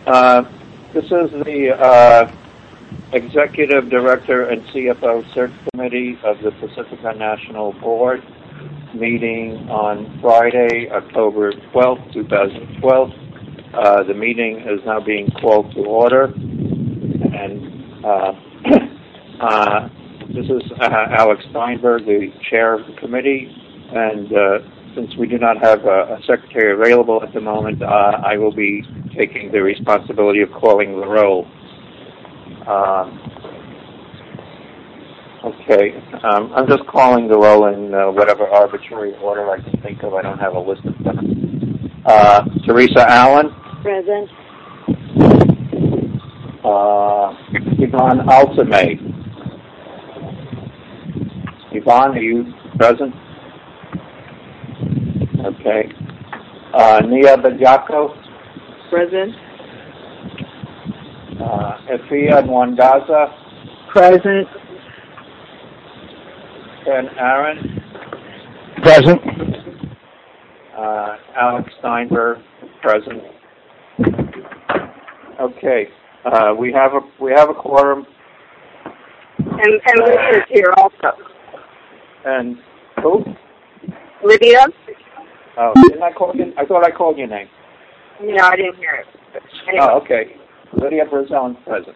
This is the Executive Director and CFO Search Committee of the Pacifica National Board meeting on Friday, October 12th, 2012. The meeting is now being called to order, and this is Alex Steinberg, the chair of the committee, and since we do not have a secretary available at the moment, I will be taking the responsibility of calling the roll. I'm just calling the roll in whatever arbitrary order I can think of. I don't have a list of them. Teresa Allen. Present. Yvonne Altamay. Yvonne, are you present? Okay. Nia Bediako. Present. Efia Nwandaza. Present. Ken Aaron. Present. Alex Steinberg. Present. Okay. We have a quorum. And Lydia's here also. And who? Lydia? Oh, didn't I call you? I thought I called your name. No, I didn't hear it. Anyway. Oh, okay. Lydia Brazell's present.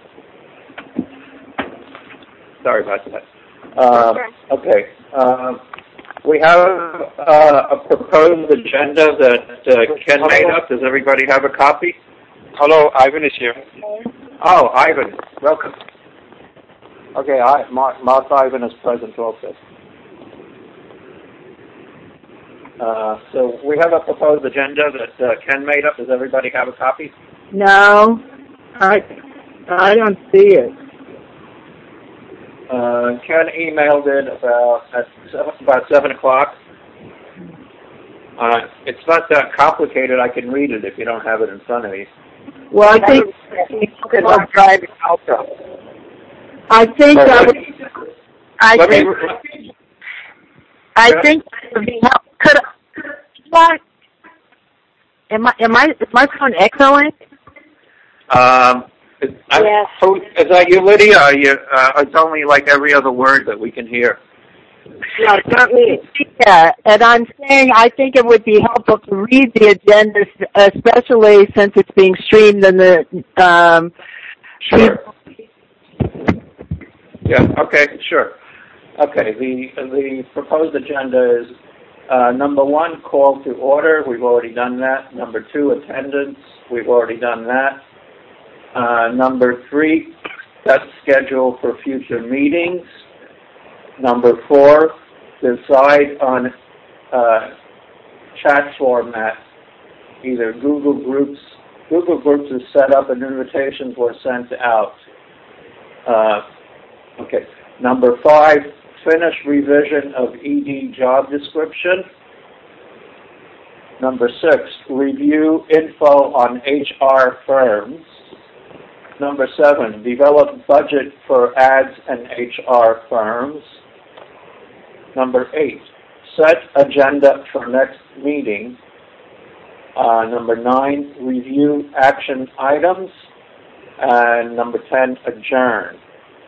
Sorry about that. Okay. We have a proposed agenda that Ken made up. Does everybody have a copy? Hello, Ivan is here. Oh, Ivan. Welcome. Okay, Mark Ivan is present also. So we have a proposed agenda that Ken made up. Does everybody have a copy? No, I don't see it. Ken emailed it about 7 o'clock. It's not that complicated. I can read it if you don't have it in front of you. Well, I think I'm driving also. I think could am I is my phone echoing? Yes. Is that you, Lydia? Are you, it's only like every other word that we can hear. No, it's not me. Yeah, and I'm saying I think it would be helpful to read the agenda, especially since it's being streamed in the. Sure. Yeah. Okay. Sure. Okay. The proposed agenda is number 1, call to order. We've already done that. Number 2, attendance. We've already done that. Number 3, set schedule for future meetings. Number 4, decide on chat format. Either Google Groups is set up and invitations were sent out. Okay. Number 5, finish revision of ED job description. Number 6, review info on HR firms. Number 7, develop budget for ads and HR firms. Number 8, set agenda for next meeting. Number 9, review action items. And number 10, adjourn.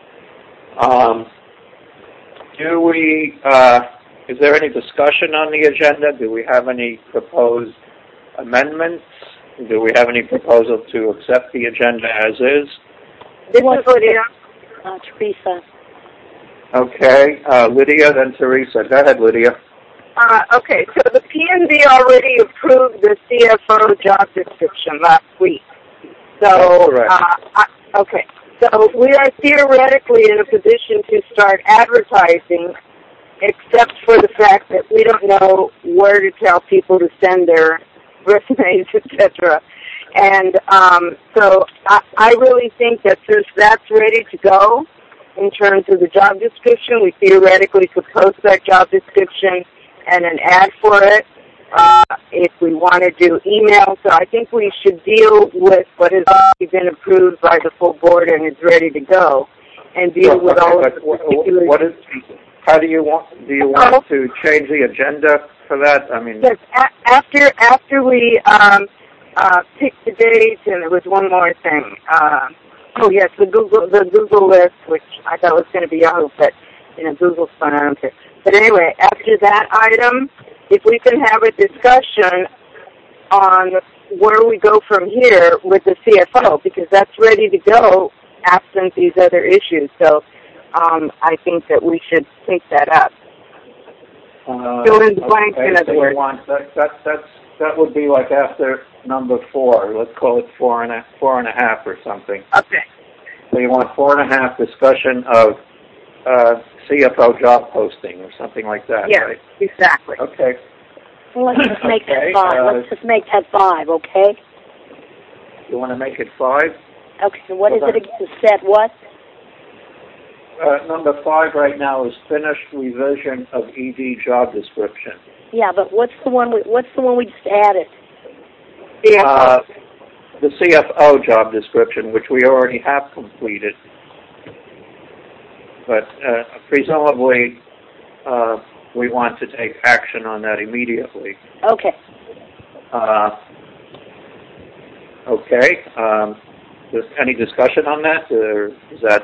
Is there any discussion on the agenda? Do we have any proposed amendments? Do we have any proposal to accept the agenda as is? This is Lydia. Teresa. Okay, Lydia, then Teresa. Go ahead, Lydia. Okay, so the PNB already approved the CFO job description last week. So, okay. So we are theoretically in a position to start advertising, except for the fact that we don't know where to tell people to send their resumes, etc. And so I really think that since that's ready to go in terms of the job description, we theoretically could post that job description and an ad for it if we want to do email. So I think we should deal with what has already been approved by the full board and is ready to go, and deal with all of the particulars. How do you want to change the agenda for that? I mean, after we pick the date, and there was one more thing. Oh yes, the Google list, which I thought was going to be Yahoo, but Google's fun. I don't care. But anyway, after that item, if we can have a discussion on where we go from here with the CFO, because that's ready to go absent these other issues. So I think that we should take that up. Fill in the blanks, in other words. That would be like after number 4. Let's call it 4.5 or something. Okay. So you want 4.5 discussion of CFO job posting or something like that, yes, right? Exactly. Okay. Well, let's just make that 5. Let's just make that 5, okay? You want to make it 5? Okay, what is it again? Set what? Number 5 right now is finished revision of ED job description. Yeah, but what's the one we just added? The CFO job description, which we already have completed. But presumably, we want to take action on that immediately. Okay. Okay. Any discussion on that? Or is that?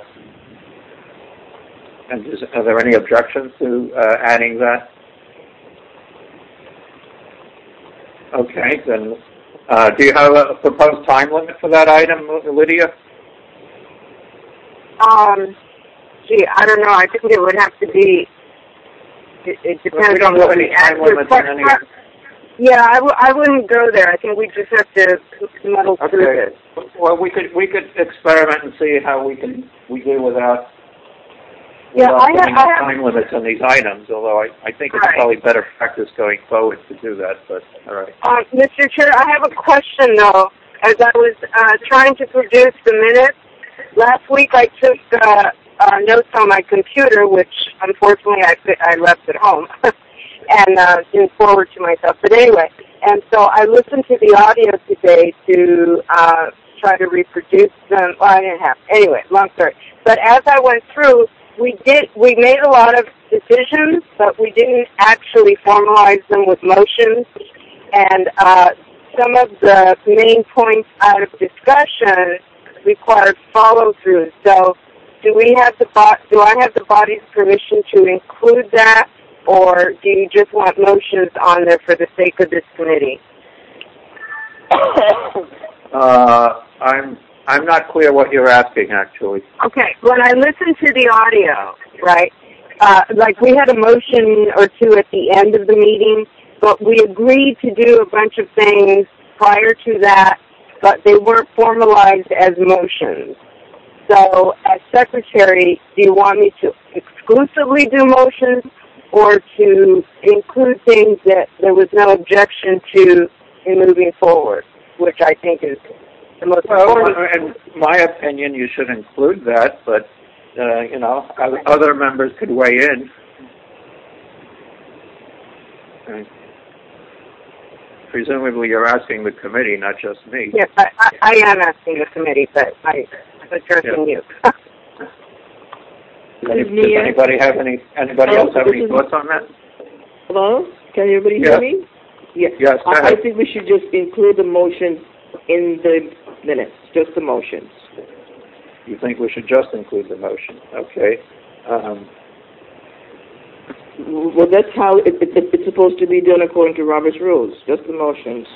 And are there any objections to adding that? Okay, then. Do you have a proposed time limit for that item, Lydia? Gee, I don't know. I think it would have to be. It depends on what we add. Yeah, I wouldn't go there. I think we just have to muddle through this. Well, we could experiment and see how we do without. Yeah, I have time limits on these items. Although I think it's probably better practice going forward to do that. But all right. Mr. Chair, I have a question though. As I was trying to produce the minutes last week, I took notes on my computer, which unfortunately I left at home, and didn't forward to myself. But anyway, and so I listened to the audio today to try to reproduce them. Well, I didn't have. Anyway, long story. But as I went through, we made a lot of decisions, but we didn't actually formalize them with motions. And some of the main points out of discussion required follow-through. So do I have the body's permission to include that, or do you just want motions on there for the sake of this committee? I'm not clear what you're asking, actually. Okay, when I listened to the audio, right, like we had a motion or two at the end of the meeting, but we agreed to do a bunch of things prior to that, but they weren't formalized as motions. So, as secretary, do you want me to exclusively do motions or to include things that there was no objection to in moving forward, which I think is the most important? In my opinion, you should include that, but, other members could weigh in. Okay. Presumably you're asking the committee, not just me. Yes, I am asking the committee, but I'm addressing you. Does anybody else have any thoughts on that? Hello? Can everybody hear me? Yes. Yes, go ahead. I think we should just include the motions in the minutes, just the motions. You think we should just include the motion? Okay. Well, that's how it's supposed to be done according to Robert's rules, just the motions.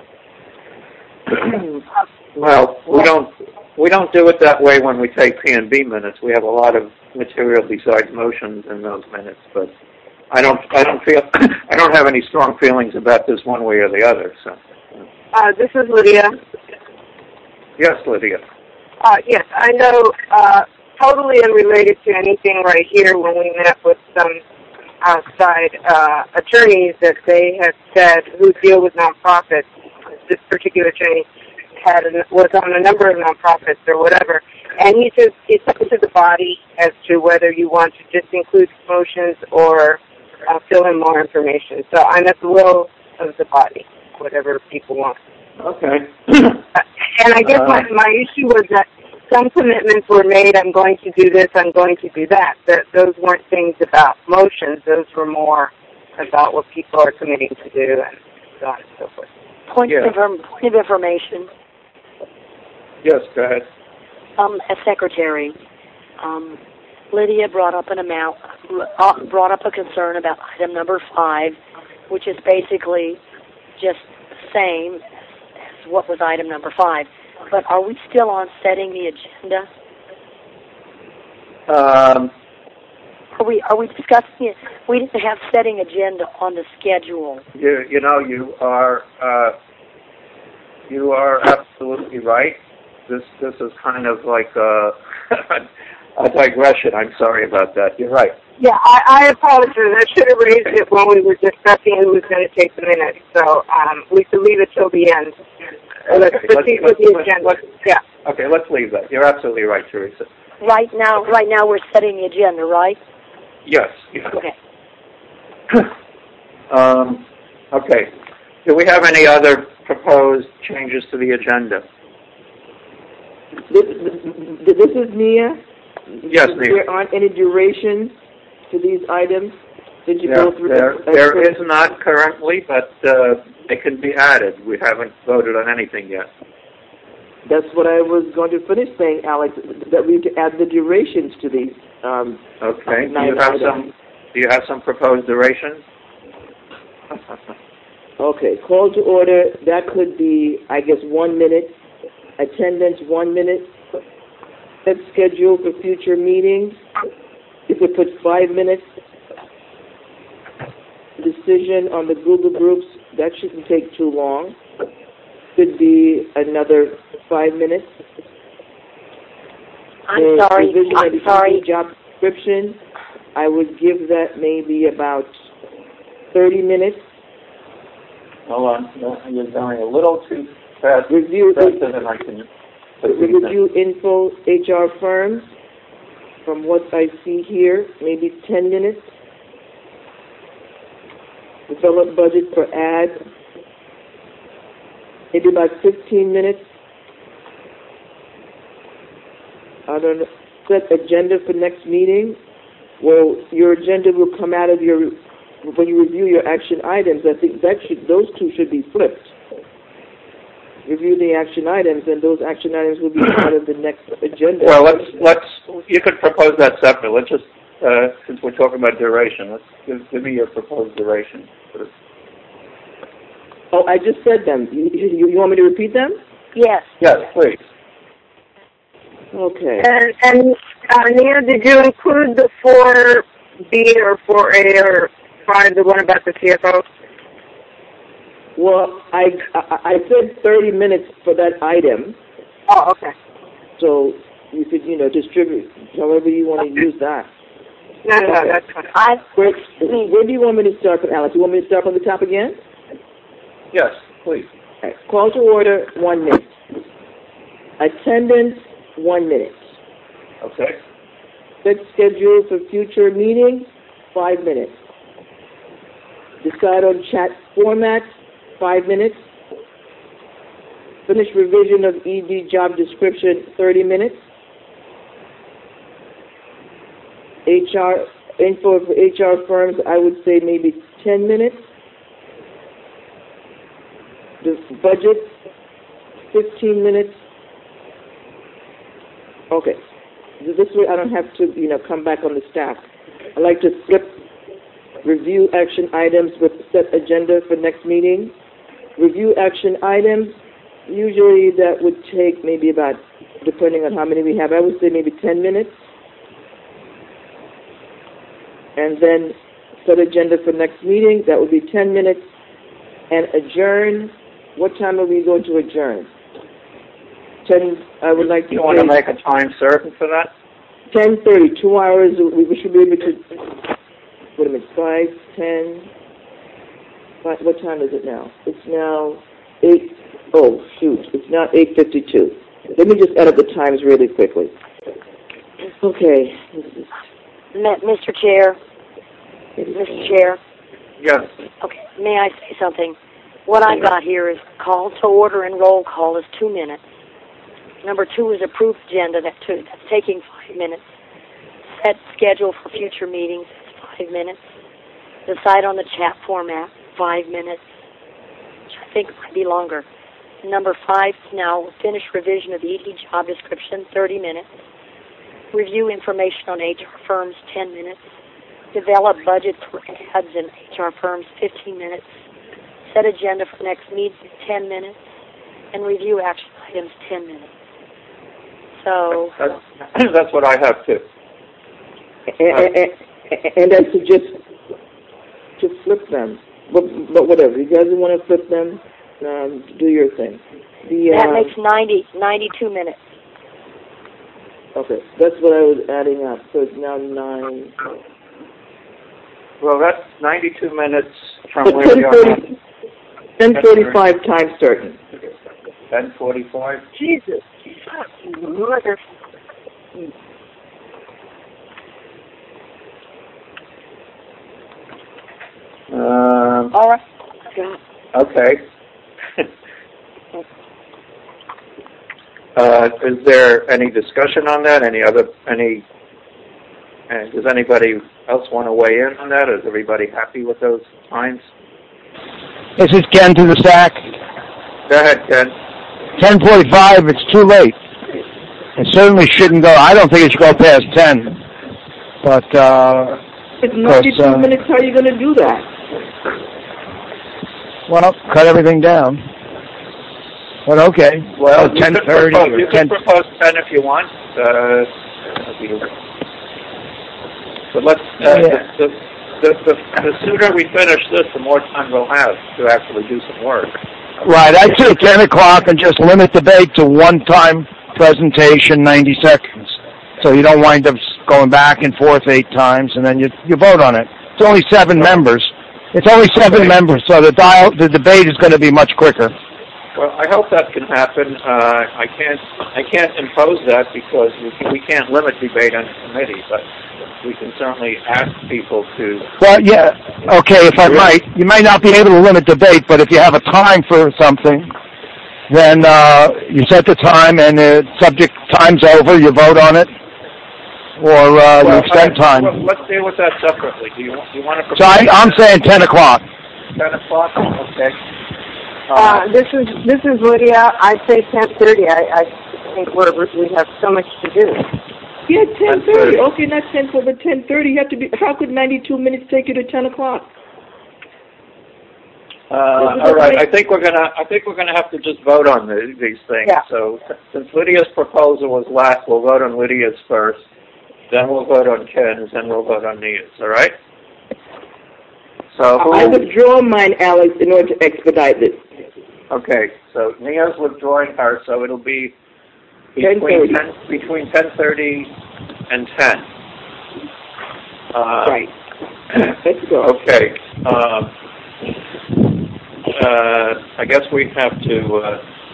Well, we don't do it that way when we take P&B minutes. We have a lot of material besides motions in those minutes, but I don't have any strong feelings about this one way or the other. So. This is Lydia. Yes, Lydia. Yes, I know. Totally unrelated to anything right here. When we met with some outside attorneys, that they had said who deal with nonprofits. This particular attorney was on a number of nonprofits or whatever, and it's up to the body as to whether you want to just include motions or fill in more information. So I'm at the will of the body, whatever people want. Okay. And I guess my issue was that some commitments were made. I'm going to do this. I'm going to do that. Those weren't things about motions. Those were more about what people are committing to do and so on and so forth. Point of information. Yes, go ahead. As secretary, Lydia brought up a concern about item number 5, which is basically just the same as what was item number 5. But are we still on setting the agenda? Are we discussing it? We didn't have setting agenda on the schedule. You are absolutely right. This is kind of like a digression. I'm sorry about that. You're right. Yeah, I apologize. I should have raised it when we were discussing who was going to take the minutes. So we could leave it till the end. Let's proceed with the agenda. Okay, let's leave that. You're absolutely right, Teresa. Right now we're setting the agenda, right? Yes. Okay. Okay. Do we have any other proposed changes to the agenda? This is Nia. Yes, Nia. There aren't any durations to these items? Did you go through? There is not currently, but it can be added. We haven't voted on anything yet. That's what I was going to finish saying, Alex, that we could add the durations to these. Okay. Do you have some proposed durations? Okay. Call to order. That could be, I guess, 1 minute. Attendance, 1 minute. Set schedule for future meetings. You could put 5 minutes. Decision on the Google Groups. That shouldn't take too long. Could be another 5 minutes. I'm sorry. Job description, I would give that maybe about 30 minutes. Hold on. You're going a little too fast. Review Review info HR firms. From what I see here, maybe 10 minutes. Develop budget for ads. Maybe about 15 minutes. I don't know. Set agenda for next meeting. Well, your agenda will come out of when you review your action items. I think those two should be flipped. Review the action items, and those action items will be part of the next agenda. Well, you could propose that separately. Let's just, since we're talking about duration, give me your proposed duration. Oh, I just said them. You want me to repeat them? Yes. Yes, please. Okay. And Nia, did you include the 4B or 4A or 5, the one about the CFO? Well, I said 30 minutes for that item. Oh, okay. So you could, distribute however you want to use that. No, that's fine. Where do you want me to start from, Alex? You want me to start from the top again? Yes, please. Right. Call to order, 1 minute. Attendance, 1 minute. Okay. Set schedule for future meetings, 5 minutes. Decide on chat format, 5 minutes. Finish revision of ED job description, 30 minutes. Info for HR firms, I would say maybe 10 minutes. The budget, 15 minutes. Okay. This way I don't have to, come back on the staff. I like to flip review action items with set agenda for next meeting. Review action items, usually that would take maybe about, depending on how many we have, I would say maybe 10 minutes. And then set agenda for next meeting, that would be 10 minutes. And adjourn, what time are we going to adjourn? 10, I would like to You want to make a time certain for that? 10:30, 2 hours, we should be able to, wait a minute, 5, 10, what time is it now? It's now it's now 8:52. Let me just edit the times really quickly. Okay. Mr. Chair. Mr. Chair. Yes. Okay, may I say something? What I got here is call to order and roll call is 2 minutes. Number 2 is approved agenda, that's taking 5 minutes. Set schedule for future meetings, that's 5 minutes. Decide on the chat format, 5 minutes. think it might be longer. Number 5, now finish revision of the ED job description, 30 minutes. Review information on HR firms, 10 minutes. Develop budget for ads in HR firms, 15 minutes. Set agenda for next meeting, 10 minutes. And review action items, 10 minutes. So that's what I have too. And I suggest to flip them. But whatever, you guys want to flip them, do your thing. That makes 92 minutes. Okay, that's what I was adding up. So it's now 9. Well, that's 92 minutes from where we are. 10:45 time certain. 10:45. Jesus. Mother. All right. Okay. Is there any discussion on that? Does anybody else want to weigh in on that? Is everybody happy with those times? This is Ken to the SAC. Go ahead, Ken. 10:45, it's too late. It certainly shouldn't go, I don't think it should go past 10. But, it's 92 minutes, how are you going to do that? Well, cut everything down. But okay. Well, 10:30 you can propose 10 if you want. But let's, the sooner we finish this, the more time we'll have to actually do some work. Right, I'd say 10 o'clock and just limit debate to one-time presentation, 90 seconds. So you don't wind up going back and forth 8 times, and then you vote on it. It's only 7 members. It's only 7 members, so the debate is going to be much quicker. Well, I hope that can happen. I can't impose that because we can't limit debate on the committee, but we can certainly ask people to. Well, yeah, okay, if I might, you might not be able to limit debate, but if you have a time for something, then you set the time, and the subject time's over, you vote on it, or you extend time. Well, let's deal with that separately. Do you want to? So I'm saying 10 o'clock. 10 o'clock. Okay. This is Lydia. I say 10:30. I think we have so much to do. Yeah, 10:30. Okay, not 10 but 10:30. You have to be. How could 92 minutes take you to 10 o'clock? All right. I think we're gonna have to just vote on these things. Yeah. So since Lydia's proposal was last, we'll vote on Lydia's first. Then we'll vote on Ken's. Then we'll vote on Nia's. All right. So I withdraw mine, Alex, in order to expedite this. Okay, so Nia's withdrawing her, so it'll be between 10:30 and 10. Right. Let's go. Okay. I guess we have to.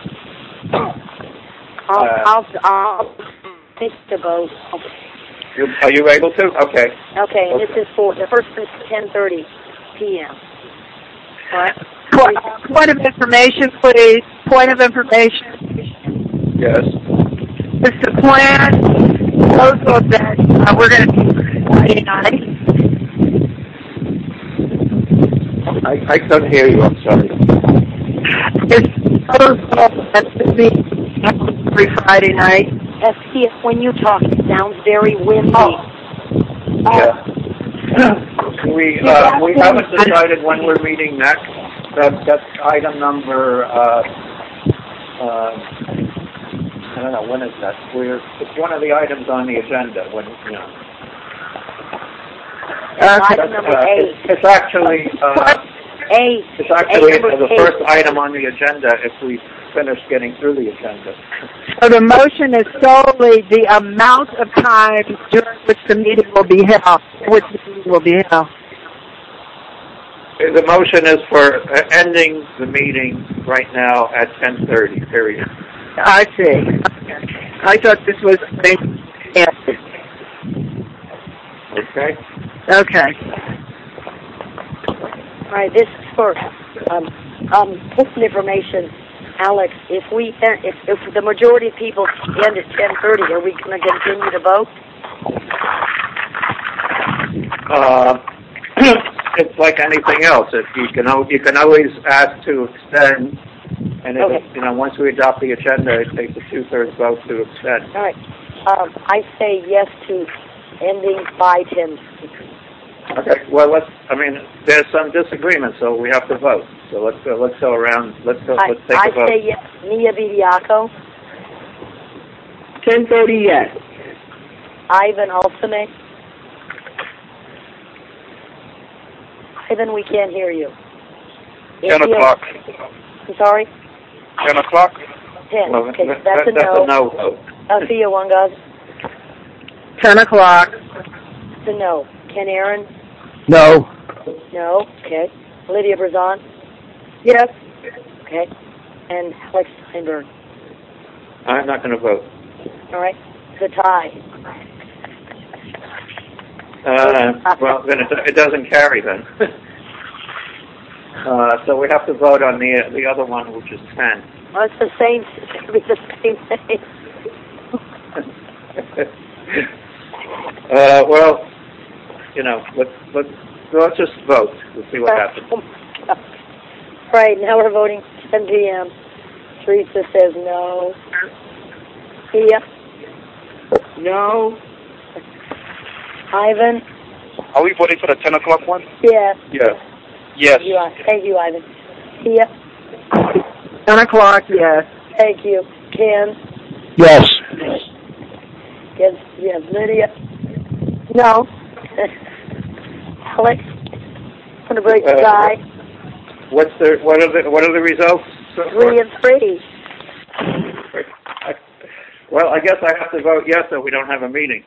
I'll take the vote. Are you able to? Okay. Okay, and this is for the first one is 10:30 p.m. All right. Point of information, please. Point of information. Yes. It's the plan proposal that we're going to do Friday night. I couldn't hear you. I'm sorry. It's proposal that's to be every Friday night. See, when you talk, it sounds very windy. Yeah. We haven't decided when we're meeting next. That's item number. I don't know, when is that? It's one of the items on the agenda. Item number 8. It's actually. 8. It's actually the first item on the agenda if we finish getting through the agenda. So the motion is solely the amount of time during which the meeting will be held. The motion is for ending the meeting right now at 10:30. Period. I see. I thought this was answered. Okay. Okay. All right, this is for just information, Alex. If the majority of people end at 10:30, are we going to continue to vote? it's like anything else. If you can always ask to extend, and once we adopt the agenda, it takes a 2/3 vote to extend. All right. I say yes to ending by 10. Okay. Well, there's some disagreement, so we have to vote. So let's go around. Let's take a vote. I say yes. Mia Bidiaco. 10:30, yes. Ivan Alsame. Ivan, we can't hear you. 10 o'clock. I'm sorry? 10 o'clock? 10. Well, Okay, that's that's a no. a no vote. Althea Wangaz. 10 o'clock. It's a no. Ken Aaron? No. No. Okay. Lydia Brazan? Yes. Okay. And Alex Steinberg? I'm not going to vote. All right. It's a tie. Well, then it doesn't carry then. So we have to vote on the other one, which is 10. Well, it's the same. It's going to be the same thing. Well, let's just vote. We'll see what happens. Right, now we're voting 10 p.m. Teresa says no. Thea? No. Ivan? Are we voting for the 10 o'clock one? Yes. Yes. Yes. Thank you, Ivan. Thea? 10 o'clock, yes. Thank you. Ken? Yes. Yes, Lydia? No. Alex? Want to break the tie? What are the results? 3 and 3. Well, I guess I have to vote yes, so we don't have a meeting.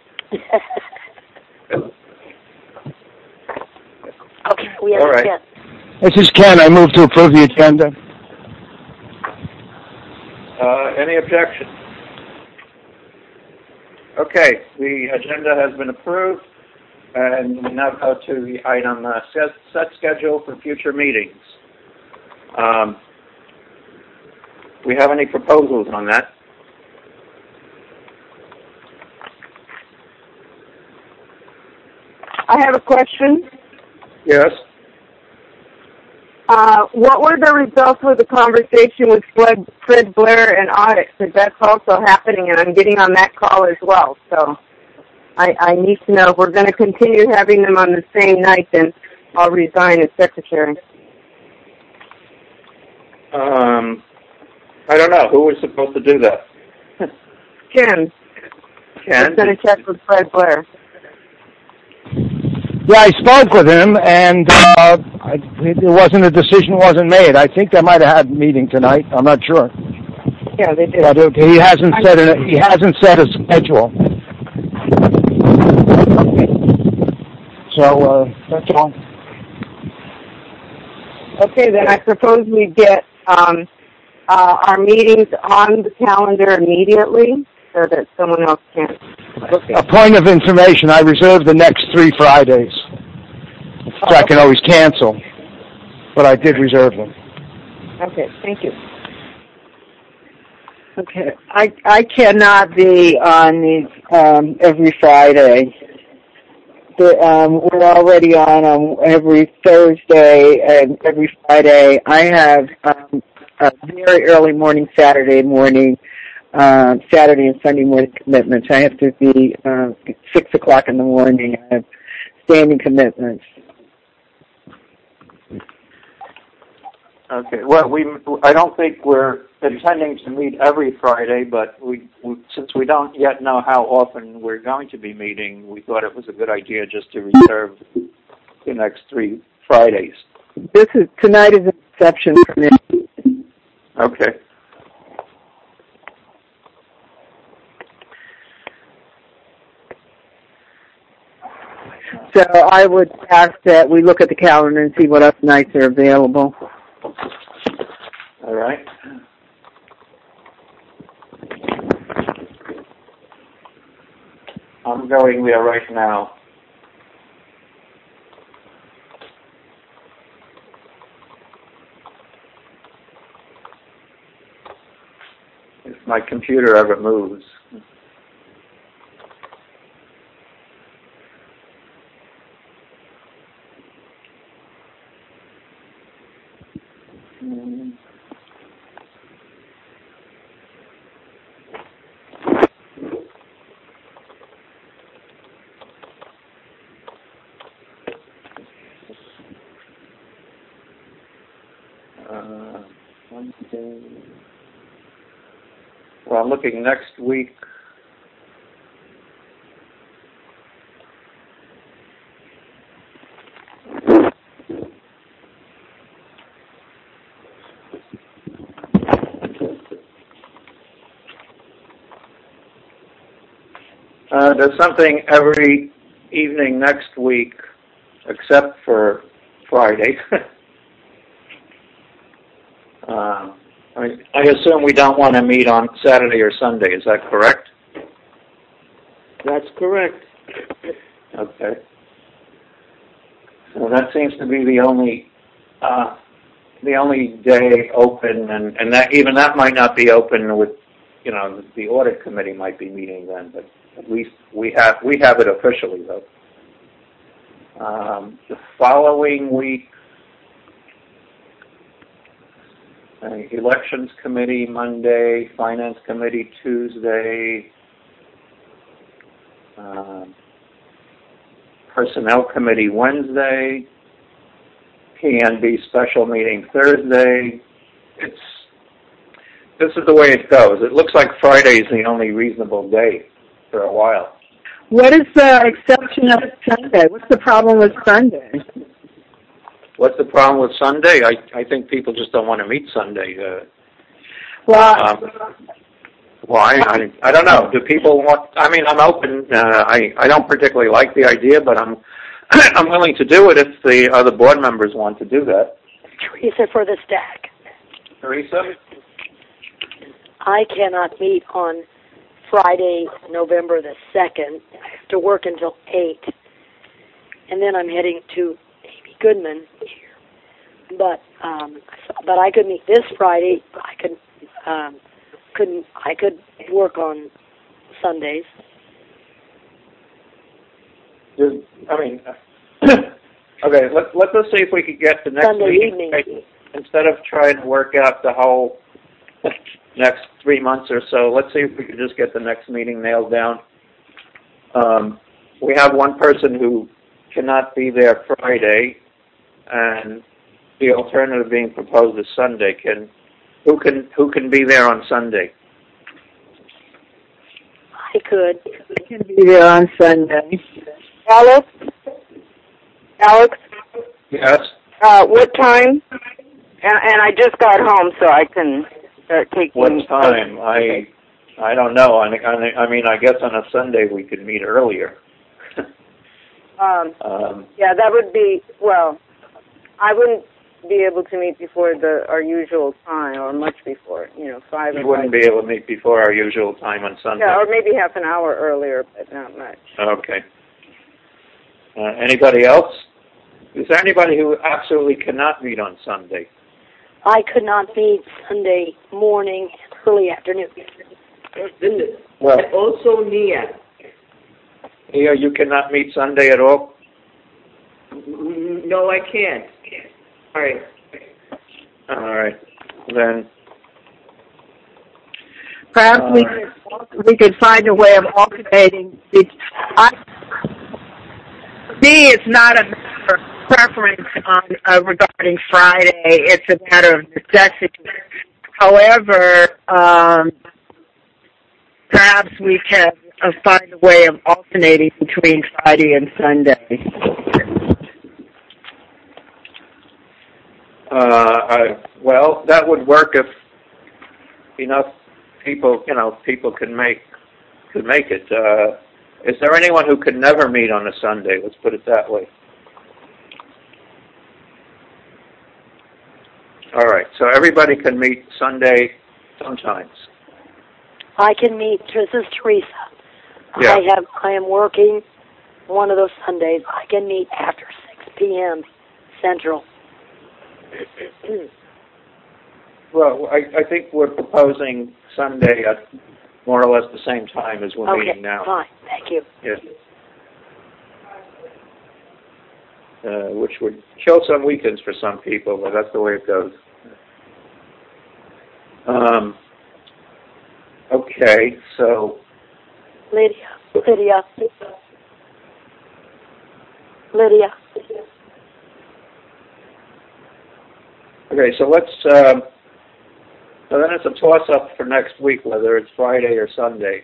Okay, we have All right. Ken. This is Ken. I move to approve the agenda. Any objection? Okay, the agenda has been approved, and we now go to the item set schedule for future meetings. We have any proposals on that? I have a question. Yes. What were the results of the conversation with Fred Blair and audit? Because that's also happening, and I'm getting on that call as well. So I need to know if we're going to continue having them on the same night, then I'll resign as secretary. I don't know. Who was supposed to do that? Ken. I'm going to check with Fred Blair. Yeah, I spoke with him, and a decision wasn't made. I think they might have had a meeting tonight. I'm not sure. Yeah, they did. But he hasn't set a schedule. So that's all. Okay, then I propose we get our meetings on the calendar immediately so that someone else can. A point of information, I reserved the next 3 Fridays. So I can always cancel. But I did reserve them. Okay, thank you. Okay, I cannot be on these every Friday. We're already on every Thursday and every Friday. I have a very early morning Saturday and Sunday morning commitments. I have to be 6 o'clock in the morning. I have standing commitments. Okay. Well, I don't think we're intending to meet every Friday, but since we don't yet know how often we're going to be meeting, we thought it was a good idea just to reserve the next 3 Fridays. Tonight is an exception for me. Okay. So I would ask that we look at the calendar and see what other nights are available. All right. I'm going there right now. If my computer ever moves. Well, I'm looking next week. There's something every evening next week, except for Friday. I assume we don't want to meet on Saturday or Sunday. Is that correct? That's correct. Okay. So that seems to be the only day open, and that even that might not be open with, the audit committee might be meeting then, but at least we have it officially though. The following week, elections committee Monday, finance committee Tuesday, personnel committee Wednesday, PNB special meeting Thursday. This is the way it goes. It looks like Friday is the only reasonable day for a while. What is the exception of Sunday? What's the problem with Sunday? What's the problem with Sunday? I think people just don't want to meet Sunday. Well, I don't know. Do people want? I mean, I'm open. I don't particularly like the idea, but I'm willing to do it if the other board members want to do that. Teresa for the stack. Teresa? I cannot meet on Friday, November the 2nd. I have to work until 8. And then I'm heading to Amy Goodman here. But I could meet this Friday. I could work on Sundays. Okay, let's see if we could get the next Sunday meeting. evening. Instead of trying to work out the whole next 3 months or so, let's see if we could just get the next meeting nailed down. We have one person who cannot be there Friday, and the alternative being proposed is Sunday. Who can be there on Sunday? I could. I can be there on Sunday. Alex? Yes. What time? And I just got home, so I can start taking... What time? I don't know. I mean, I guess on a Sunday we could meet earlier. Yeah, that would be, well, I wouldn't be able to meet before our usual time, or much before, 5 You or wouldn't 5. be able to meet before our usual time on Sunday. Yeah, or maybe half an hour earlier, but not much. Okay. Anybody else? Is there anybody who absolutely cannot meet on Sunday? I could not meet Sunday morning and early afternoon. Well, Also, Nia. Nia, you cannot meet Sunday at all? No, I can't. All right. All right. Then... Perhaps we could find a way of alternating. For me, it's not a matter of preference regarding Friday. It's a matter of necessity. However, perhaps we can find a way of alternating between Friday and Sunday. Well, that would work if enough people, people can make it. Is there anyone who could never meet on a Sunday? Let's put it that way. All right, so everybody can meet Sunday sometimes. I can meet. This is Teresa. Yeah. I am working one of those Sundays. I can meet after 6 p.m. Central. Well, I think we're proposing Sunday at more or less the same time as we're meeting now. Okay, fine. Thank you. Yes. Which would kill some weekends for some people, but that's the way it goes. Okay, so... Lydia. Okay, so let's So then it's a toss-up for next week, whether it's Friday or Sunday.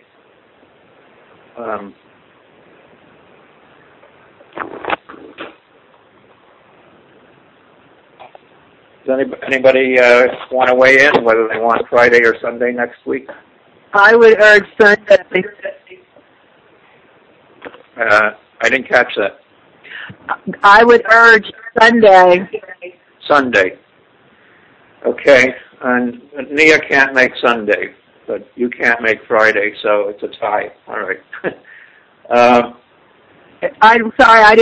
Does anybody want to weigh in whether they want Friday or Sunday next week? I would urge Sunday. I didn't catch that. I would urge Sunday. Sunday. Okay. And Nia can't make Sunday, but you can't make Friday, so it's a tie. All right. I'm sorry, I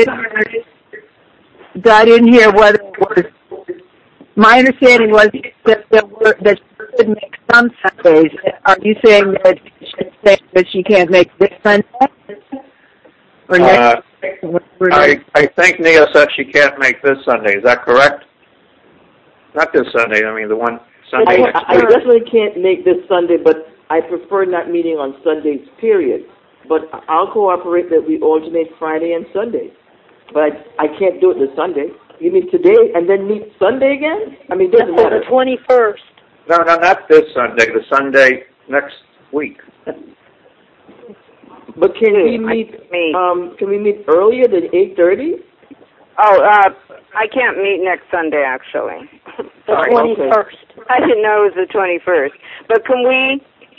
didn't hear whether it was. My understanding was that that she could make some Sundays. Are you saying that she can't make this Sunday? Or next? I think Nia said she can't make this Sunday. Is that correct? Not this Sunday. I mean the one Sunday next week. I definitely can't make this Sunday, but I prefer not meeting on Sundays, period. But I'll cooperate that we alternate Friday and Sunday. But I can't do it this Sunday. You mean today and then meet Sunday again? I mean, it doesn't matter. The 21st. No, not this Sunday. The Sunday next week. But can we meet? Can we meet earlier than 8:30? Oh, I can't meet next Sunday actually. The 21st. Okay. I didn't know it was the 21st. But can we?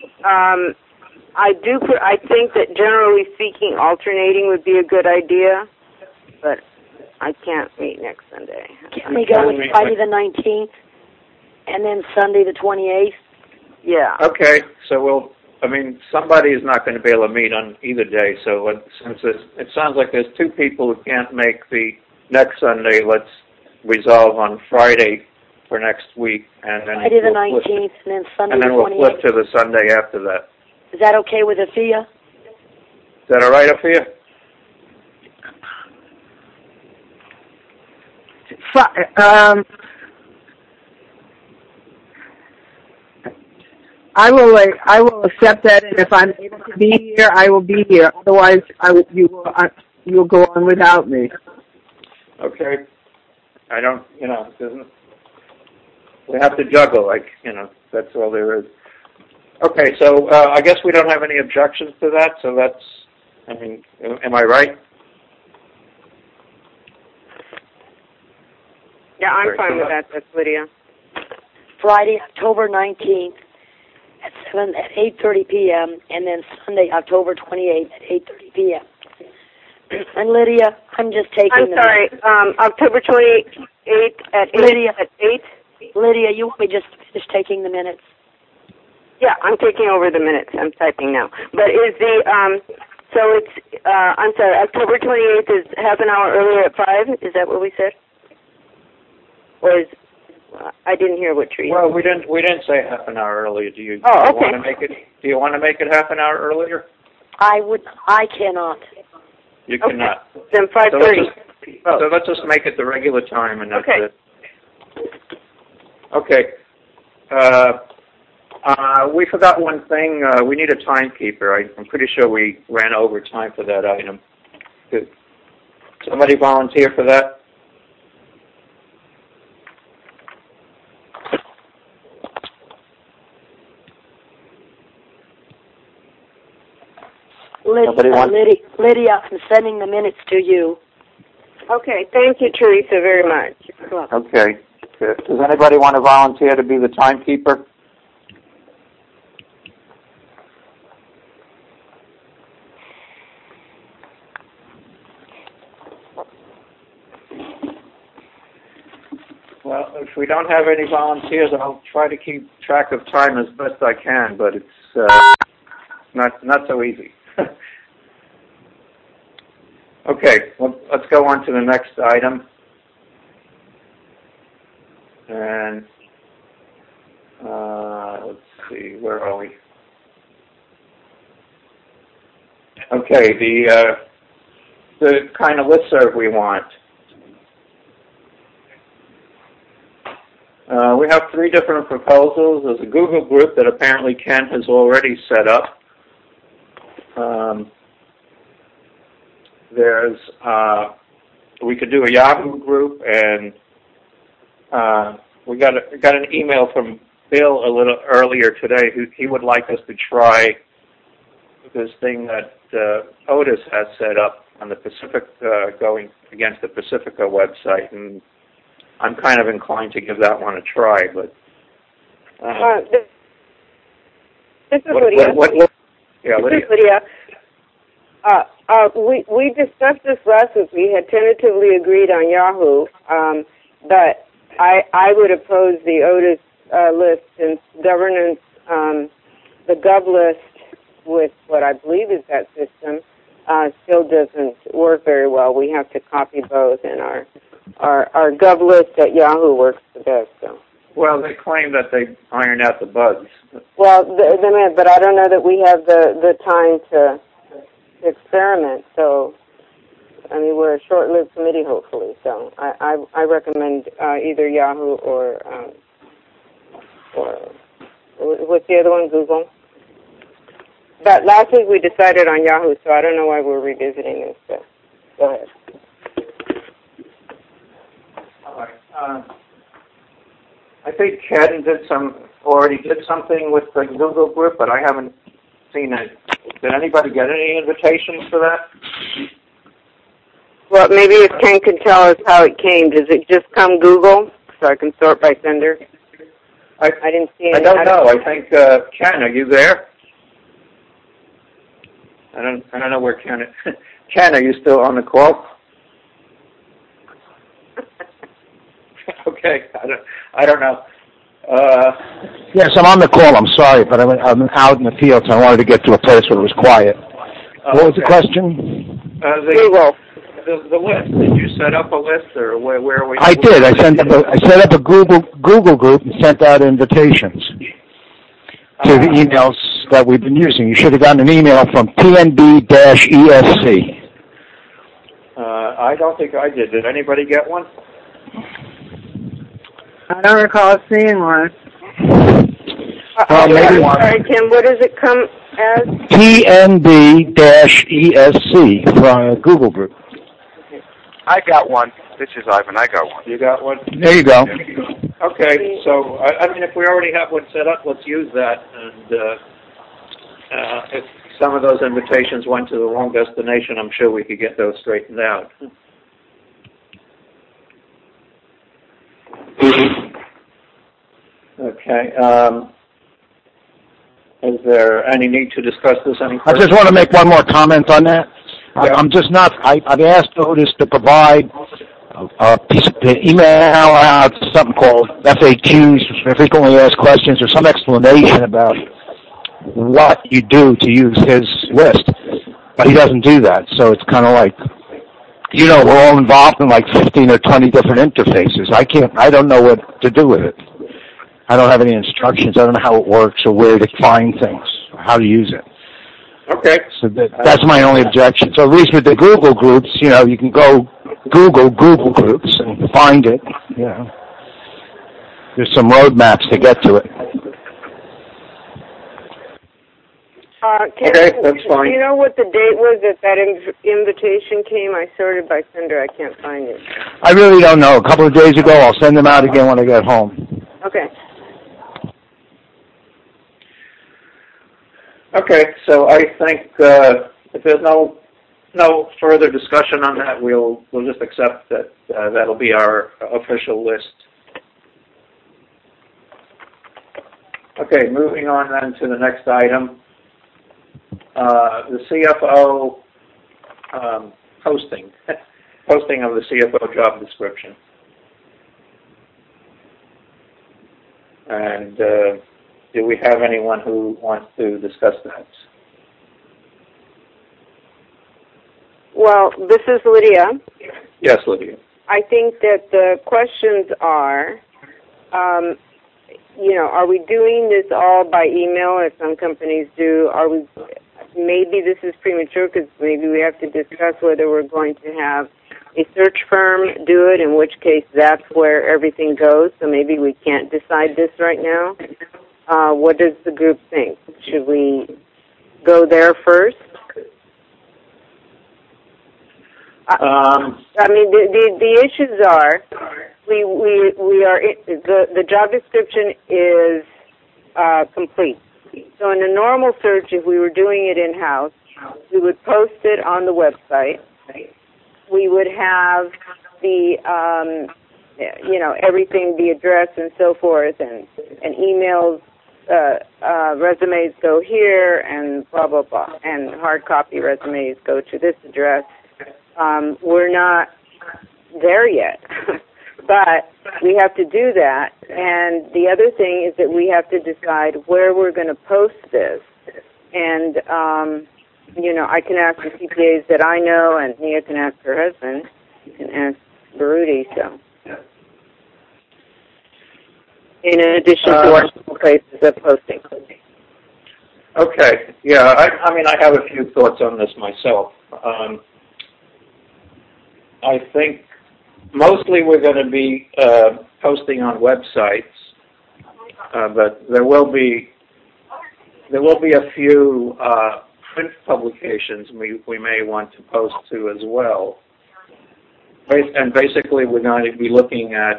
I think that generally speaking, alternating would be a good idea. But I can't meet next Sunday. Can we go with Friday the 19th and then Sunday the 28th? Yeah. Okay, so somebody is not going to be able to meet on either day, so since it sounds like there's two people who can't make the next Sunday, let's resolve on Friday for next week, and then Friday the 19th and then Sunday the 28th. And then we'll flip to the Sunday after that. Is that okay with Afia? Is that all right, Afia? I will accept that, and if I'm able to be here, I will be here. Otherwise, you'll go on without me. Okay. I don't, we have to juggle, that's all there is. Okay, so I guess we don't have any objections to that, so am I right? Yeah, I'm fine with that. That's Lydia. Friday, October 19th at 8:30 p.m. and then Sunday, October 28th at 8:30 p.m. And Lydia, I'm just taking. I'm sorry, October 28th at 8. Lydia, at 8. Lydia, you want me just to finish taking the minutes? Yeah, I'm taking over the minutes. I'm typing now. But is the so it's I'm sorry, October 28th is half an hour earlier at 5. Is that what we said? Or is I didn't hear what Teresa. Well, we didn't say half an hour earlier. Do you? Oh, okay. Do you want to make it half an hour earlier? I cannot. You cannot. Then 5:30. So let's just make it the regular time, and that's it. Okay. We forgot one thing. We need a timekeeper. I'm pretty sure we ran over time for that item. Could somebody volunteer for that? Lydia, I'm sending the minutes to you. Okay, thank you, Teresa, very much. Okay. Does anybody want to volunteer to be the timekeeper? Well, if we don't have any volunteers, I'll try to keep track of time as best I can, but it's not so easy. Okay, well, let's go on to the next item. And let's see, where are we? Okay, the kind of listserv we want. We have 3 different proposals. There's a Google group that apparently Ken has already set up. We could do a Yahoo group, and we got an email from Bill a little earlier today. He would like us to try this thing that Otis has set up on the Pacific, going against the Pacifica website, and I'm kind of inclined to give that one a try. But this is Lydia. Yeah, Lydia. This is Lydia. We discussed this last week. We had tentatively agreed on Yahoo, but I would oppose the Otis list since governance, the Gov list with what I believe is that system still doesn't work very well. We have to copy both, and our Gov list at Yahoo works the best. So. Well, they claim that they ironed out the bugs. Well, they may, but I don't know that we have the time to experiment. So, I mean, we're a short-lived committee, hopefully. So, I recommend either Yahoo or what's the other one? Google. But last week we decided on Yahoo, so I don't know why we're revisiting this. But go ahead. All right. I think Ken already did something with the Google group, but I haven't seen it. Did anybody get any invitations for that? Well, maybe if Ken can tell us how it came. Does it just come Google, so I can sort by sender? I didn't see any. I don't know. I think, Ken, are you there? I don't know where Ken is. Ken, are you still on the call? Okay, I don't know. Yes, I'm on the call. I'm sorry, but I'm out in the field, so I wanted to get to a place where it was quiet. What was the question? The list. Did you set up a list, or where are we? I did. I set up a Google group and sent out invitations to the emails that we've been using. You should have gotten an email from PNB-ESC. I don't think I did. Did anybody get one? I don't recall seeing one. Maybe one. Sorry, Tim, what does it come as? PNB-ESC from Google Group. I got one. This is Ivan. I got one. You got one? There you go. Okay, so, I mean, if we already have one set up, let's use that. And if some of those invitations went to the wrong destination, I'm sure we could get those straightened out. Okay. Is there any need to discuss this any further? I just want to make one more comment on that. Yeah. I'm just not. I've asked Otis to provide a piece of email out, something called FAQs, frequently asked questions, or some explanation about what you do to use his list. But he doesn't do that, so it's kind of like, we're all involved in like 15 or 20 different interfaces. I don't know what to do with it. I don't have any instructions. I don't know how it works or where to find things, or how to use it. Okay. So that's my only objection. So at least with the Google groups, you can go Google groups and find it. There's some roadmaps to get to it. Okay, that's fine. Do you know what the date was that invitation came? I sorted by sender. I can't find it. I really don't know. A couple of days ago. I'll send them out again when I get home. Okay. Okay, so I think if there's no further discussion on that, we'll just accept that that'll be our official list. Okay, moving on then to the next item. The CFO posting of the CFO job description. And do we have anyone who wants to discuss that? Well, this is Lydia. Yes, Lydia. I think that the questions are, are we doing this all by email, as some companies do? Maybe this is premature because maybe we have to discuss whether we're going to have a search firm do it, in which case that's where everything goes. So maybe we can't decide this right now. What does the group think? Should we go there first? The issues are the job description is complete. So in a normal search, if we were doing it in-house, we would post it on the website. We would have the, everything, the address and so forth, and emails, resumes go here, and blah, blah, blah. And hard copy resumes go to this address. We're not there yet. But we have to do that. And the other thing is that we have to decide where we're going to post this. And, I can ask the CPAs that I know, and Nia can ask her husband, and ask Baruti, so. In addition to our places of posting. Okay. Yeah, I have a few thoughts on this myself. I think mostly we're going to be posting on websites, but there will be a few print publications we may want to post to as well. And basically, we're going to be looking at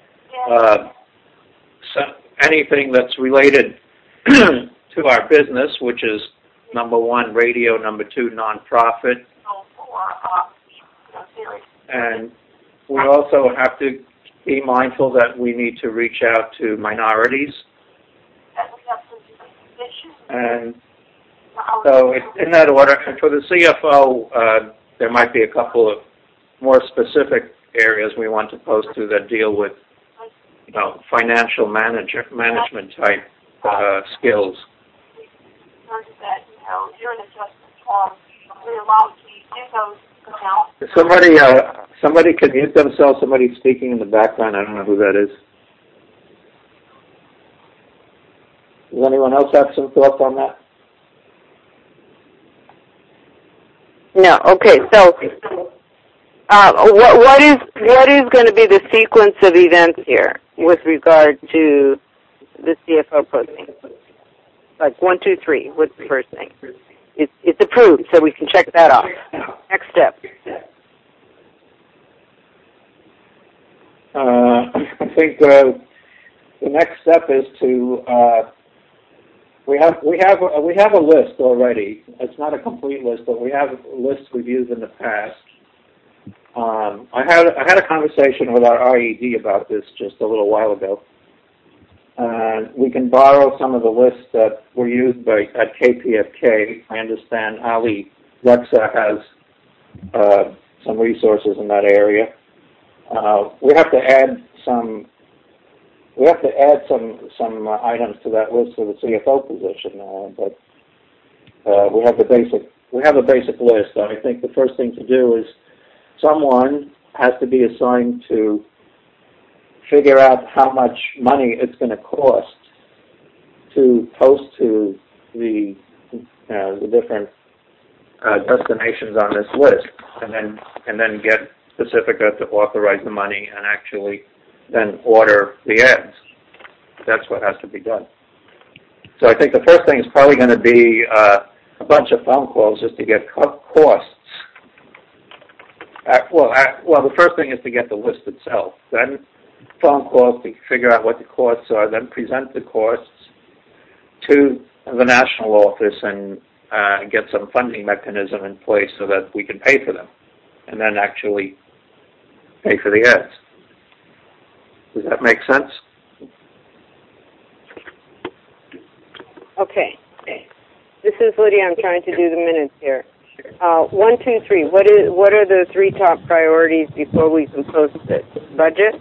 anything that's related to our business, which is number one, radio; number two, nonprofit, and we also have to be mindful that we need to reach out to minorities. And so in that order, and for the CFO, there might be a couple of more specific areas we want to post to that deal with, financial management type skills. Somebody can mute themselves. Somebody's speaking in the background. I don't know who that is. Does anyone else have some thoughts on that? No. Okay. So, what is going to be the sequence of events here with regard to the CFO posting? Like 1, 2, 3. What's the first thing? It's approved, so we can check that off. Next step. I think the next step is to we have a list already. It's not a complete list, but we have lists we've used in the past. I had a conversation with our IED about this just a little while ago. We can borrow some of the lists that were used at KPFK. I understand Ali Lexa has some resources in that area. We have to add some items to that list for the CFO position, but we have a basic list. I think the first thing to do is someone has to be assigned to figure out how much money it's going to cost to post to the different destinations on this list, and then get Pacifica to authorize the money and actually then order the ads. That's what has to be done. So I think the first thing is probably going to be a bunch of phone calls just to get costs. Well, the first thing is to get the list itself. Then phone calls to figure out what the costs are. Then present the costs to the national office and get some funding mechanism in place so that we can pay for them, and then actually pay for the ads. Does that make sense? Okay. This is Lydia. I'm trying to do the minutes here. 1, 2, 3. What are the 3 top priorities before we can post it? Budget?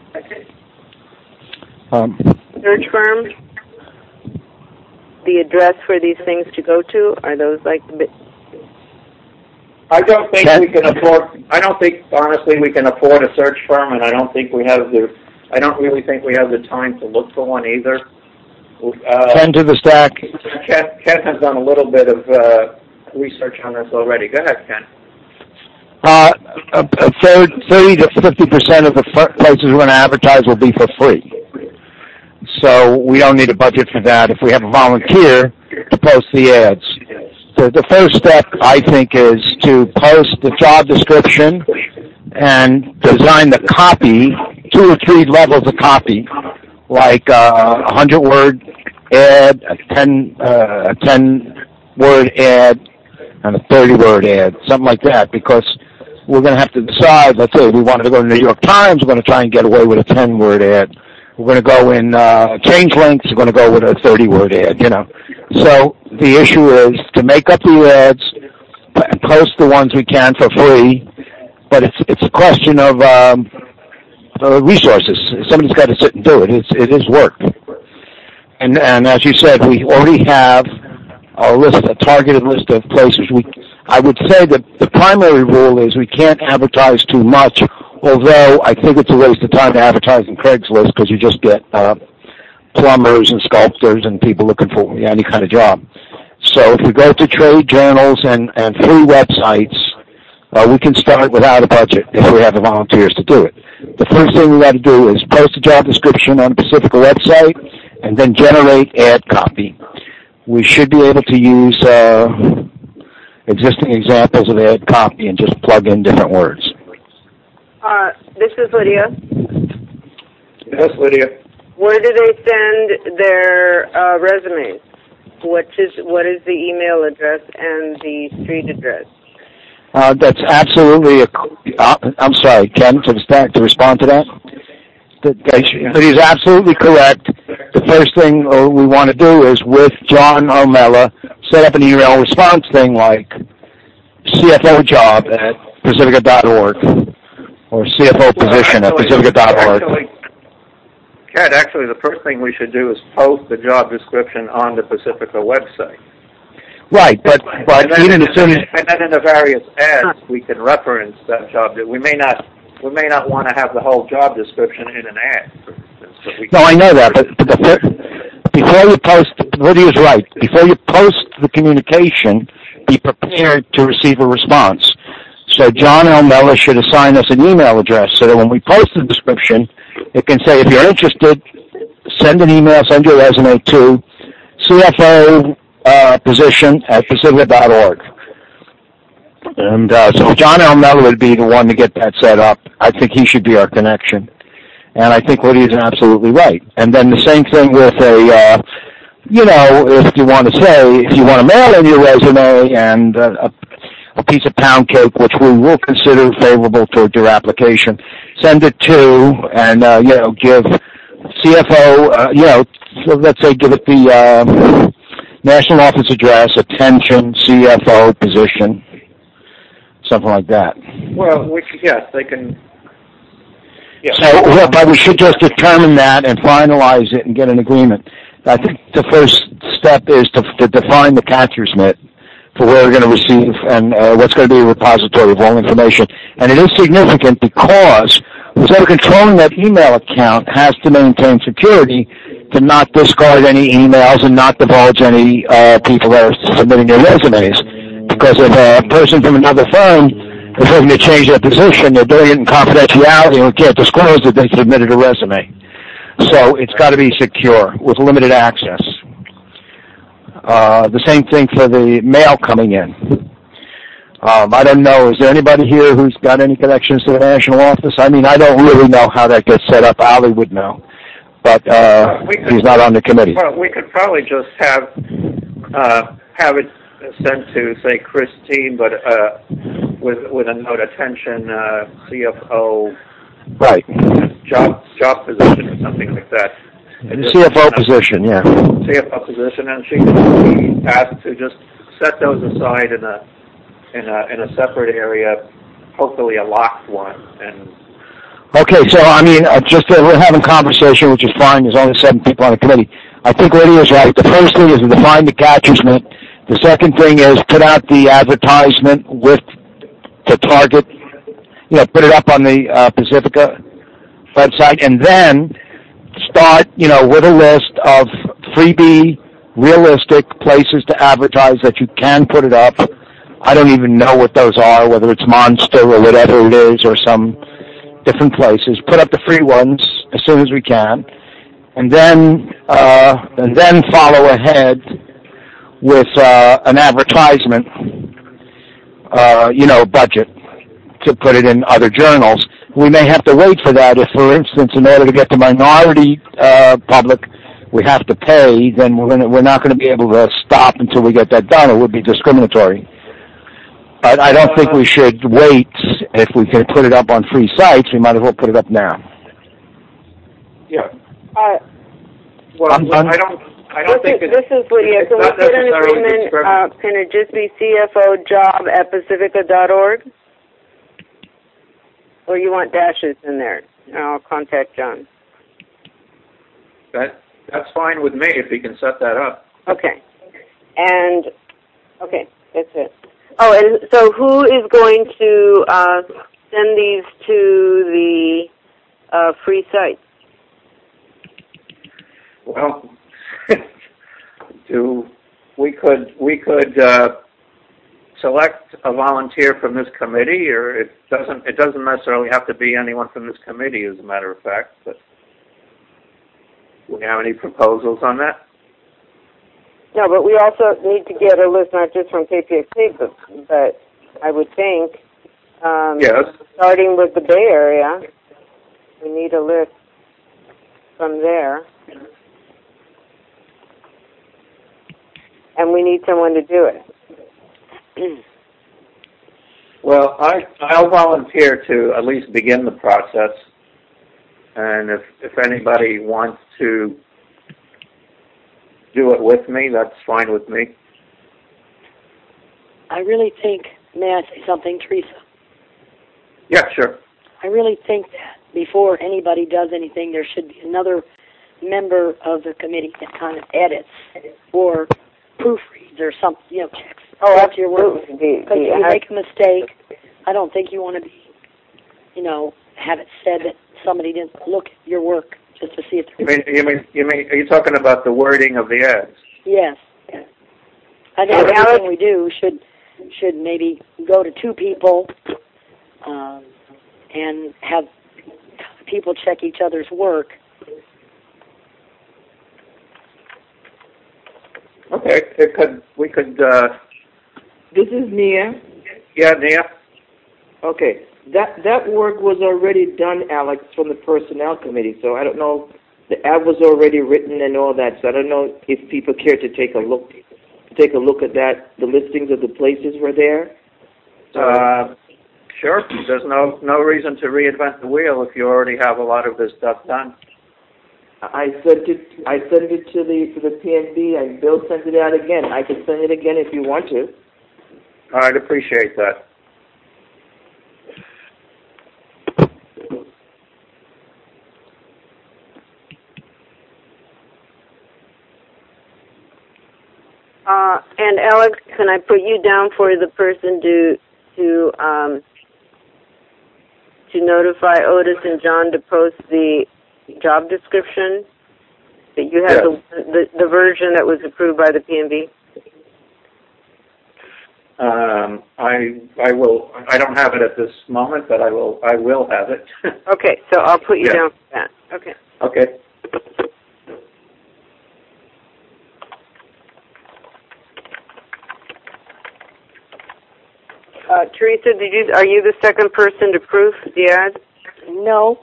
Search firm? The address for these things to go to? Are those like the I don't think we can afford. I don't think honestly we can afford a search firm, and I don't really think we have the time to look for one either. Ken to the stack. Ken has done a little bit of research on this already. Go ahead, Ken. 30 to 50% of the places we're going to advertise will be for free. So we don't need a budget for that if we have a volunteer to post the ads. The first step, I think, is to post the job description and design the copy, 2 or 3 levels of copy, like a 100-word ad, a 10-word ad, and a 30-word ad, something like that, because we're going to have to decide, let's say we wanted to go to the New York Times, we're going to try and get away with a 10-word ad. We're going to go in change links, we're going to go with a 30-word ad, So the issue is to make up the ads and post the ones we can for free, but it's a question of resources. Somebody's got to sit and do it. It is work. And as you said, we already have a targeted list of places. I would say that the primary rule is we can't advertise too much, although I think it's a waste of time to advertise in Craigslist because you just get plumbers and sculptors and people looking for any kind of job. So if we go to trade journals and free websites, we can start without a budget if we have the volunteers to do it. The first thing we got to do is post a job description on the Pacifica website and then generate ad copy. We should be able to use existing examples of ad copy and just plug in different words. This is Lydia. Yes, Lydia. Where do they send their resumes? What is the email address and the street address? That's absolutely I'm sorry, Ken, to respond to that? But he's absolutely correct. The first thing we want to do is, with John O'Mella, set up an email response thing like CFO job at Pacifica.org or CFO position at Pacifica.org. Actually, the first thing we should do is post the job description on the Pacifica website. Right, but even as soon as... And then in the various ads, we can reference that job. We may not want to have the whole job description in an ad, for instance. No, I know that, but before you post, Lydia's right. Before you post the communication, be prepared to receive a response. So John O'Mella should assign us an email address so that when we post the description, it can say, if you're interested, send an email, send your resume to CFO position at Pacifica.org. And so John O'Mella would be the one to get that set up. I think he should be our connection. And I think Lydia's absolutely right. And then the same thing with if you want to mail in your resume and a piece of pound cake, which we will consider favorable toward your application, send it to, and, give CFO, so let's say give it the national office address, attention, CFO position, something like that. Well, yes, they can. Yeah. So, but we should just determine that and finalize it and get an agreement. I think the first step is to define the catcher's mitt for where we're going to receive and what's going to be a repository of all information. And it is significant because whoever controlling that email account has to maintain security to not discard any emails and not divulge any people that are submitting their resumes. Because if a person from another firm is looking to change their position, they're doing it in confidentiality and we can't disclose that they submitted a resume. So it's got to be secure with limited access. The same thing for the mail coming in. I don't know, is there anybody here who's got any connections to the national office? I mean, I don't really know how that gets set up. Ali would know, but he's not on the committee. Well, we could probably just have it sent to, say, Christine, but with a note, attention, CFO, right, job position or something like that. CFO position, yeah. CFO position, and she can be asked to just set those aside in a separate area, hopefully a locked one. And okay, so I mean, we're having conversation, which is fine. There's only 7 people on the committee. I think Lydia is right. The first thing is to define the catcher's mitt. The second thing is put out the advertisement with the target. Put it up on the Pacifica website, and then start, with a list of freebie, realistic places to advertise that you can put it up. I don't even know what those are, whether it's Monster or whatever it is, or some different places. Put up the free ones as soon as we can, and then follow ahead with an advertisement, budget to put it in other journals. We may have to wait for that if, for instance, in order to get the minority public we have to pay, then we're not going to be able to stop until we get that done. It would be discriminatory. But I don't think we should wait. If we can put it up on free sites, we might as well put it up now. Yeah. Well, I don't think this is Lydia. Can we get an agreement? Can it just be cfojob@pacifica.org? Or you want dashes in there? I'll contact John. That's fine with me if you can set that up. Okay. And, okay, that's it. Oh, and so who is going to send these to the free site? Well, we could select a volunteer from this committee, or it doesn't necessarily have to be anyone from this committee, as a matter of fact. But do we have any proposals on that? No, but we also need to get a list, not just from KPFK, but I would think, yes, starting with the Bay Area, we need a list from there. And we need someone to do it. Well, I'll volunteer to at least begin the process. And if anybody wants to do it with me, that's fine with me. I really think, may I say something, Teresa? Yeah, sure. I really think that before anybody does anything, there should be another member of the committee that kind of edits or proofreads or something, checks. Oh, that's your work. Because if you make a mistake, I don't think you want to be, have it said that somebody didn't look at your work just to see if you mean, are you talking about the wording of the ads? Yes. I think everything we do should maybe go to two people and have people check each other's work. Okay, we could. This is Nia. Yeah, Nia. Okay, that work was already done, Alex, from the personnel committee. So I don't know. The ad was already written and all that. So I don't know if people care to take a look at that. The listings of the places were there. Sure. There's no reason to reinvent the wheel if you already have a lot of this stuff done. I sent it to the PNB, and Bill sent it out again. I can send it again if you want to. I'd appreciate that. And Alex, can I put you down for the person to notify Otis and John to post the job description? That you have the version that was approved by the PNB? I will. I don't have it at this moment, but I will have it. Okay, so I'll put you down for that. Okay. Okay. Teresa, are you the second person to proof the ad? No.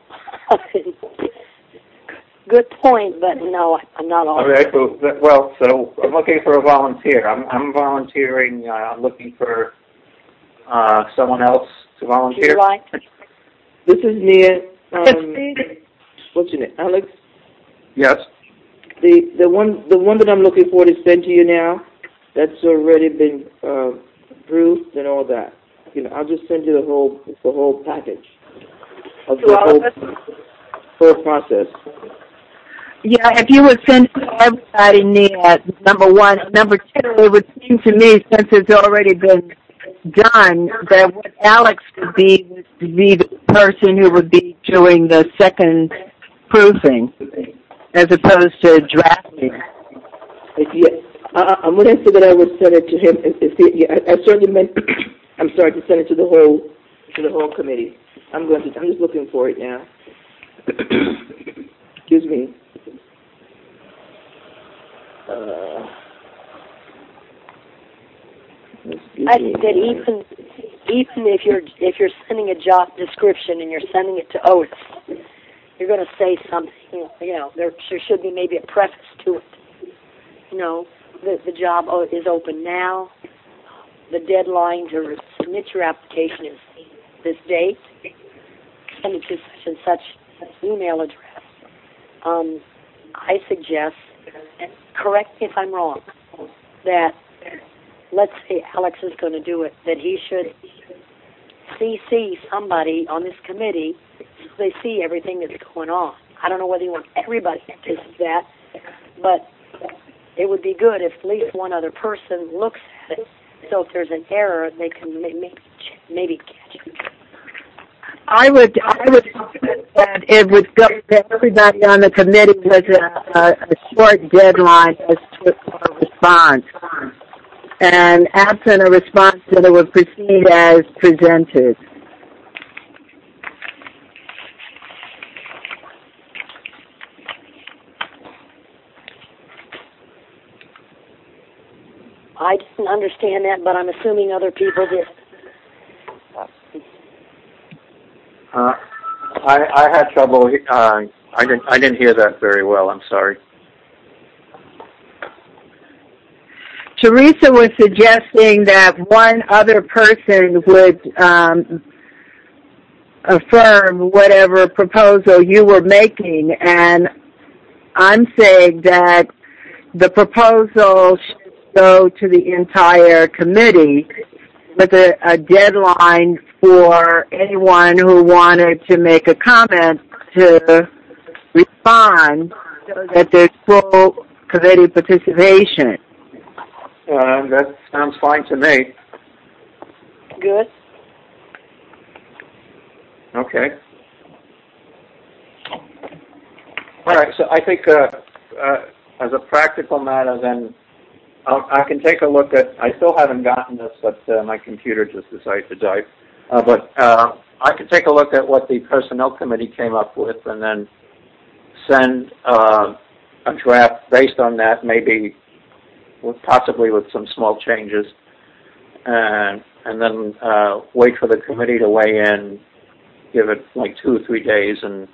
Good point, but no, I'm not all. Okay, well, so I'm looking for a volunteer. I'm volunteering. I'm looking for someone else to volunteer. Right. This is Nia. What's your name, Alex? Yes. The one that I'm looking for to send to you now, that's already been approved and all that. I'll just send you the whole package of the whole process. Yeah, if you would send to everybody, Nia, number one. Number two, it would seem to me, since it's already been done, that what Alex would be the person who would be doing the second proofing, as opposed to drafting. I'm going to say that I would send it to him. I certainly meant, I'm sorry, to send it to the whole committee. I'm just looking for it now. Excuse me. I think that even if you're sending a job description and you're sending it to Otis, you're going to say something, there should be maybe a preface to it. The job is open now. The deadline to submit your application is this date. Send it to such and such email address. I suggest, and correct me if I'm wrong, that let's say Alex is going to do it, that he should CC somebody on this committee so they see everything that's going on. I don't know whether you want everybody to see that, but it would be good if at least one other person looks at it, so if there's an error, they can maybe catch it. I would that it would go to everybody on the committee with a short deadline as to a response. And absent a response, then it would proceed as presented. I didn't understand that, but I'm assuming other people did. I had trouble. I didn't hear that very well. I'm sorry. Teresa was suggesting that one other person would affirm whatever proposal you were making, and I'm saying that the proposal should go to the entire committee with a deadline for anyone who wanted to make a comment to respond so that there's full committee participation. That sounds fine to me. Good. Okay. All right, so I think as a practical matter, then I can take a look at, I still haven't gotten this, but my computer just decided to die. But I can take a look at what the Personnel Committee came up with and then send a draft based on that, maybe possibly with some small changes, and then wait for the committee to weigh in, give it like 2 or 3 days, and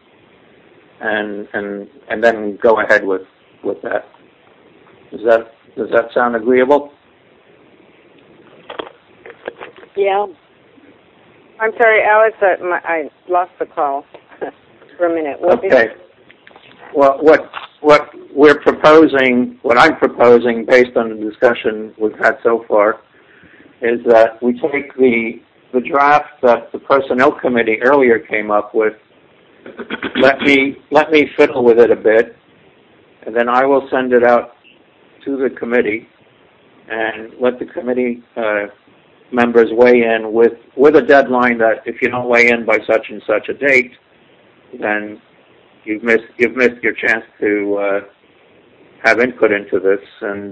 then go ahead with that. Does that sound agreeable? Yeah. I'm sorry, Alex, I lost the call for a minute. Okay. Well, what we're proposing, what I'm proposing based on the discussion we've had so far, is that we take the draft that the Personnel Committee earlier came up with, let me fiddle with it a bit, and then I will send it out to the committee and let the committee members weigh in with a deadline that if you don't weigh in by such and such a date, then you've missed your chance to have input into this, and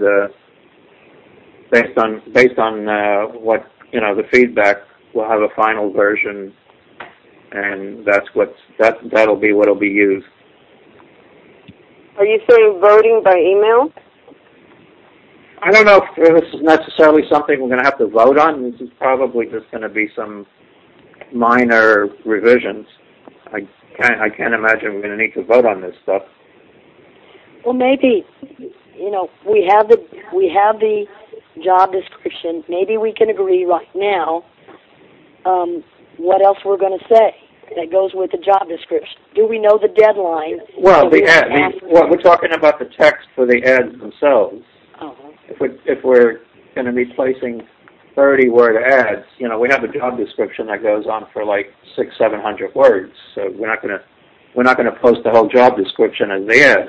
based on what the feedback, we'll have a final version, and that'll be what'll be used. Are you saying voting by email? I don't know if this is necessarily something we're going to have to vote on. This is probably just going to be some minor revisions. I can't imagine we're going to need to vote on this stuff. Well, maybe, we have the job description. Maybe we can agree right now what else we're going to say that goes with the job description. Do we know the deadline? Well, we're talking about the text for the ads themselves. Uh-huh. If we're going to be placing 30-word ads, we have a job description that goes on for like 600-700 words. So we're not going to post the whole job description as the ad.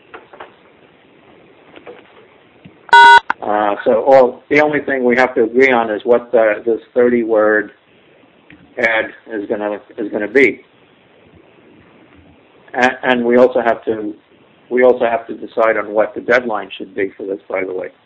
So the only thing we have to agree on is what this 30-word ad is going to be, and we also have to decide on what the deadline should be for this. By the way.